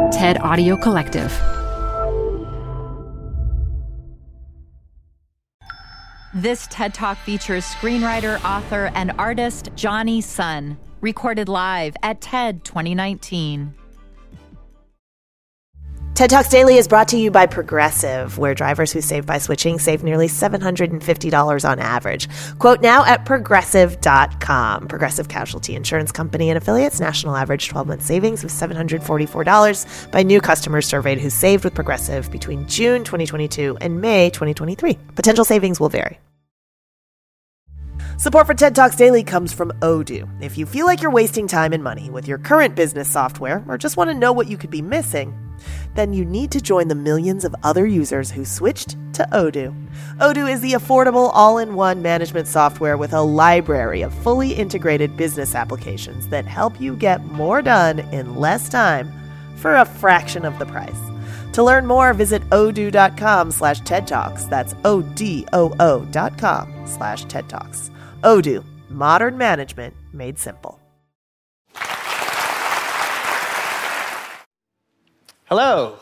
TED Audio Collective. This TED Talk features screenwriter, author, and artist Johnny Sun, recorded live at TED 2019. TED Talks Daily is brought to you by Progressive, where drivers who save by switching save nearly $750 on average. Quote now at Progressive.com. Progressive Casualty Insurance Company and affiliates. National average 12-month savings of $744 by new customers surveyed who saved with Progressive between June 2022 and May 2023. Potential savings will vary. Support for TED Talks Daily comes from Odoo. If you feel like you're wasting time and money with your current business software or just want to know what you could be missing, then you need to join the millions of other users who switched to Odoo. Odoo is the affordable all-in-one management software with a library of fully integrated business applications that help you get more done in less time for a fraction of the price. To learn more, visit odoo.com/TED Talks. That's ODOO.com/TED Talks. Odoo, modern management made simple. Hello.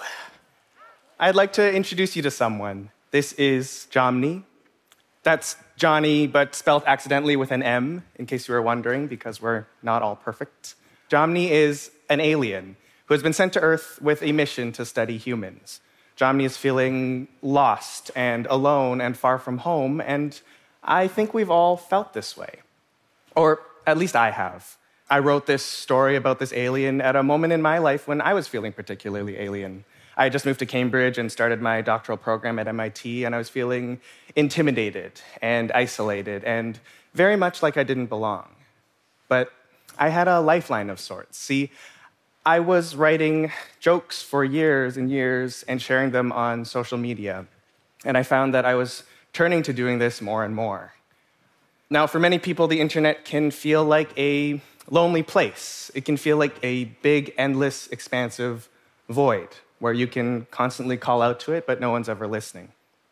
I'd like to introduce you to someone. This is Jomny. That's Johnny, but spelled accidentally with an M, in case you were wondering, because we're not all perfect. Jomny is an alien who has been sent to Earth with a mission to study humans. Jomny is feeling lost and alone and far from home, and I think we've all felt this way. Or at least I have. I wrote this story about this alien at a moment in my life when I was feeling particularly alien. I had just moved to Cambridge and started my doctoral program at MIT, and I was feeling intimidated and isolated and very much like I didn't belong. But I had a lifeline of sorts. See, I was writing jokes for years and years and sharing them on social media, and I found that I was turning to doing this more and more. Now, for many people, the internet can feel like a lonely place. It can feel like a big, endless, expansive void where you can constantly call out to it, but no one's ever listening.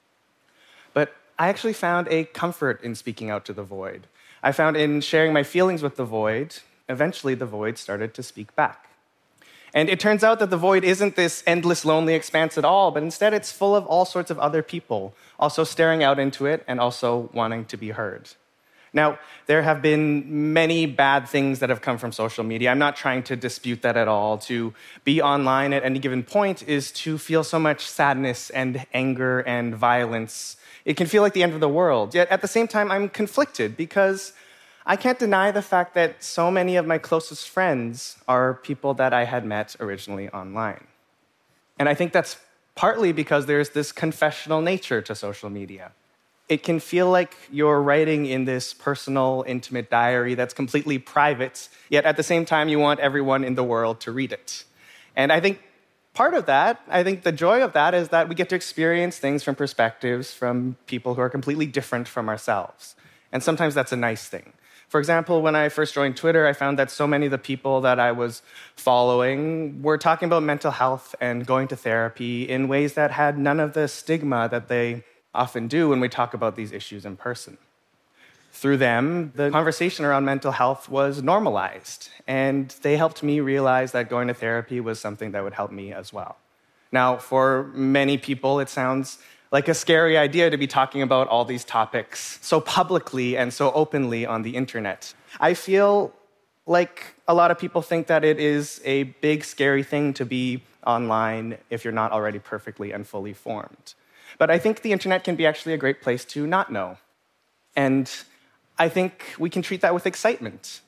But I actually found a comfort in speaking out to the void. I found in sharing my feelings with the void, eventually the void started to speak back. And it turns out that the void isn't this endless, lonely expanse at all, but instead it's full of all sorts of other people, also staring out into it and also wanting to be heard. Now, there have been many bad things that have come from social media. I'm not trying to dispute that at all. To be online at any given point is to feel so much sadness and anger and violence. It can feel like the end of the world. Yet at the same time, I'm conflicted because I can't deny the fact that so many of my closest friends are people that I had met originally online. And I think that's partly because there's this confessional nature to social media. It can feel like you're writing in this personal, intimate diary that's completely private, yet at the same time you want everyone in the world to read it. And I think part of that, I think the joy of that is that we get to experience things from perspectives from people who are completely different from ourselves. And sometimes that's a nice thing. For example, when I first joined Twitter, I found that so many of the people that I was following were talking about mental health and going to therapy in ways that had none of the stigma that they often do when we talk about these issues in person. Through them, the conversation around mental health was normalized, and they helped me realize that going to therapy was something that would help me as well. Now, for many people, it sounds like a scary idea to be talking about all these topics so publicly and so openly on the internet. I feel like a lot of people think that it is a big, scary thing to be online if you're not already perfectly and fully formed. But I think the internet can be actually a great place to not know. And I think we can treat that with excitement.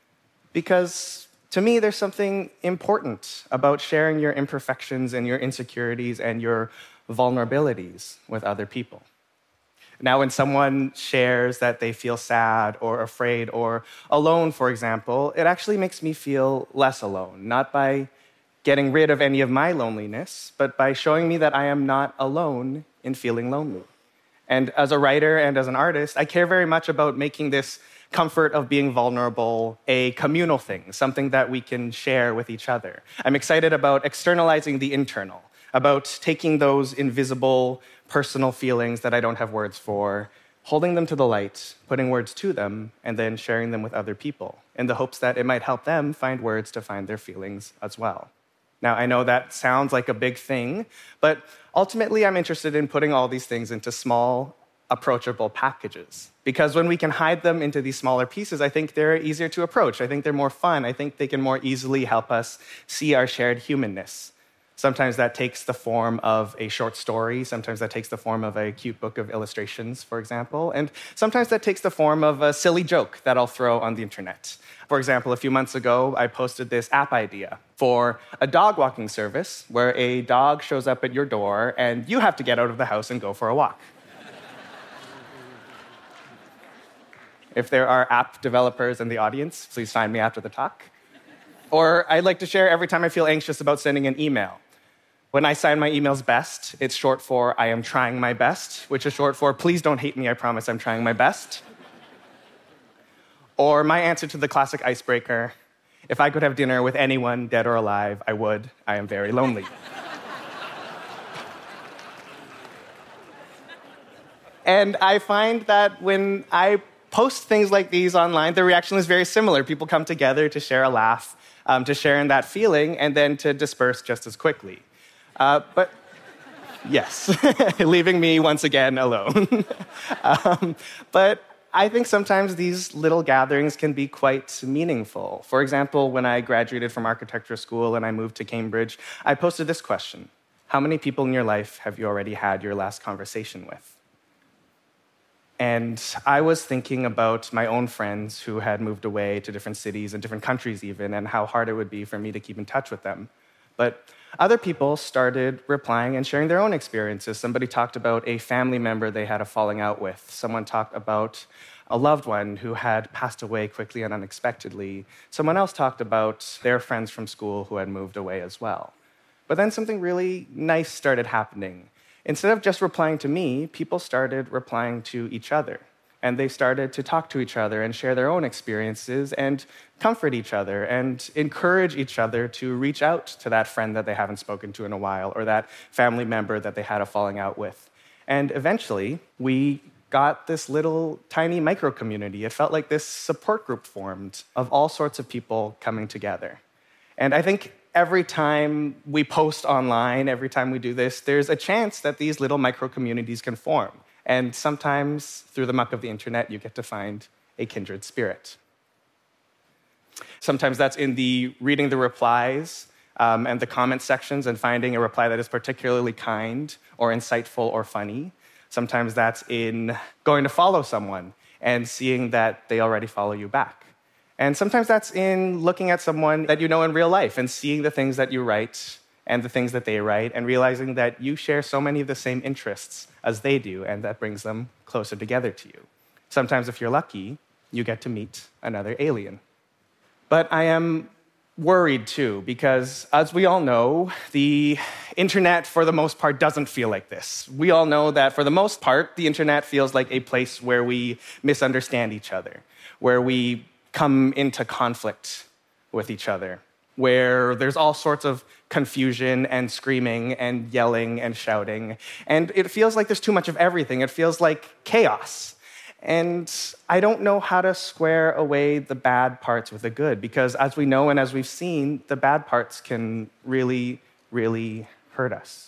Because to me, there's something important about sharing your imperfections and your insecurities and your vulnerabilities with other people. Now, when someone shares that they feel sad or afraid or alone, for example, it actually makes me feel less alone, not by getting rid of any of my loneliness, but by showing me that I am not alone in feeling lonely. And as a writer and as an artist, I care very much about making this comfort of being vulnerable a communal thing, something that we can share with each other. I'm excited about externalizing the internal, about taking those invisible personal feelings that I don't have words for, holding them to the light, putting words to them, and then sharing them with other people in the hopes that it might help them find words to find their feelings as well. Now, I know that sounds like a big thing, but ultimately I'm interested in putting all these things into small, approachable packages. Because when we can hide them into these smaller pieces, I think they're easier to approach. I think they're more fun. I think they can more easily help us see our shared humanness. Sometimes that takes the form of a short story. Sometimes that takes the form of a cute book of illustrations, for example. And sometimes that takes the form of a silly joke that I'll throw on the internet. For example, a few months ago, I posted this app idea for a dog walking service where a dog shows up at your door and you have to get out of the house and go for a walk. If there are app developers in the audience, please find me after the talk. Or I'd like to share every time I feel anxious about sending an email. When I sign my emails BEST, it's short for I am trying my best, which is short for please don't hate me, I promise I'm trying my best. Or my answer to the classic icebreaker, if I could have dinner with anyone, dead or alive, I would. I am very lonely. And I find that when I post things like these online, the reaction is very similar. People come together to share a laugh, to share in that feeling, and then to disperse just as quickly. But yes, leaving me once again alone. But I think sometimes these little gatherings can be quite meaningful. For example, when I graduated from architecture school and I moved to Cambridge, I posted this question: how many people in your life have you already had your last conversation with? And I was thinking about my own friends who had moved away to different cities and different countries even, and how hard it would be for me to keep in touch with them. But other people started replying and sharing their own experiences. Somebody talked about a family member they had a falling out with. Someone talked about a loved one who had passed away quickly and unexpectedly. Someone else talked about their friends from school who had moved away as well. But then something really nice started happening. Instead of just replying to me, people started replying to each other. And they started to talk to each other and share their own experiences and comfort each other and encourage each other to reach out to that friend that they haven't spoken to in a while or that family member that they had a falling out with. And eventually, we got this little tiny micro-community. It felt like this support group formed of all sorts of people coming together. And I think every time we post online, every time we do this, there's a chance that these little micro-communities can form. And sometimes, through the muck of the internet, you get to find a kindred spirit. Sometimes that's in the reading the replies and the comment sections and finding a reply that is particularly kind or insightful or funny. Sometimes that's in going to follow someone and seeing that they already follow you back. And sometimes that's in looking at someone that you know in real life and seeing the things that you write and the things that they write and realizing that you share so many of the same interests as they do, and that brings them closer together to you. Sometimes, if you're lucky, you get to meet another alien. But I am worried too, because as we all know, the internet, for the most part, doesn't feel like this. We all know that for the most part, the internet feels like a place where we misunderstand each other, where we come into conflict with each other, where there's all sorts of confusion and screaming and yelling and shouting. And it feels like there's too much of everything. It feels like chaos. And I don't know how to square away the bad parts with the good, because as we know and as we've seen, the bad parts can really, really hurt us.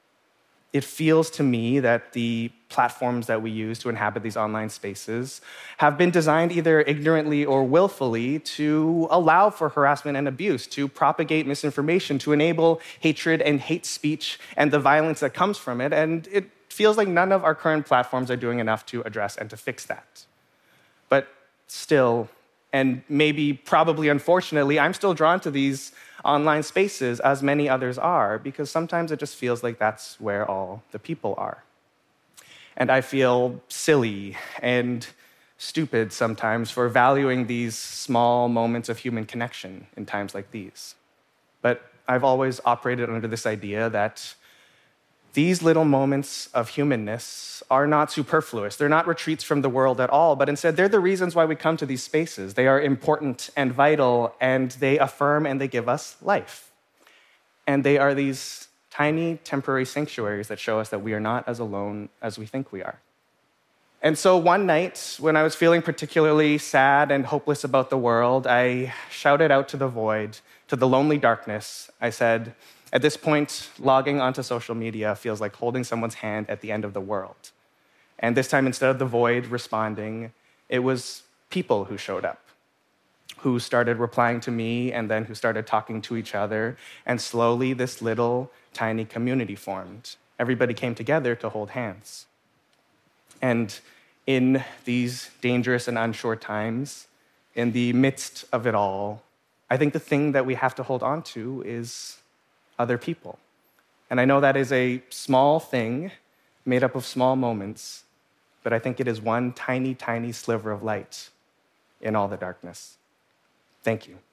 It feels to me that the platforms that we use to inhabit these online spaces have been designed either ignorantly or willfully to allow for harassment and abuse, to propagate misinformation, to enable hatred and hate speech and the violence that comes from it. And it feels like none of our current platforms are doing enough to address and to fix that. But still, and maybe probably unfortunately, I'm still drawn to these online spaces, as many others are, because sometimes it just feels like that's where all the people are. And I feel silly and stupid sometimes for valuing these small moments of human connection in times like these. But I've always operated under this idea that these little moments of humanness are not superfluous. They're not retreats from the world at all, but instead they're the reasons why we come to these spaces. They are important and vital, and they affirm and they give us life. And they are these tiny temporary sanctuaries that show us that we are not as alone as we think we are. And so one night, when I was feeling particularly sad and hopeless about the world, I shouted out to the void, to the lonely darkness, I said, at this point, logging onto social media feels like holding someone's hand at the end of the world. And this time, instead of the void responding, it was people who showed up, who started replying to me and then who started talking to each other. And slowly, this little tiny community formed. Everybody came together to hold hands. And in these dangerous and unsure times, in the midst of it all, I think the thing that we have to hold on to is other people. And I know that is a small thing made up of small moments, but I think it is one tiny, tiny sliver of light in all the darkness. Thank you.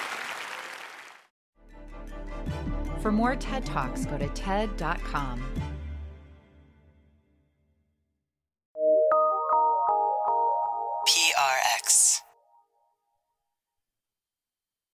For more TED Talks, go to TED.com.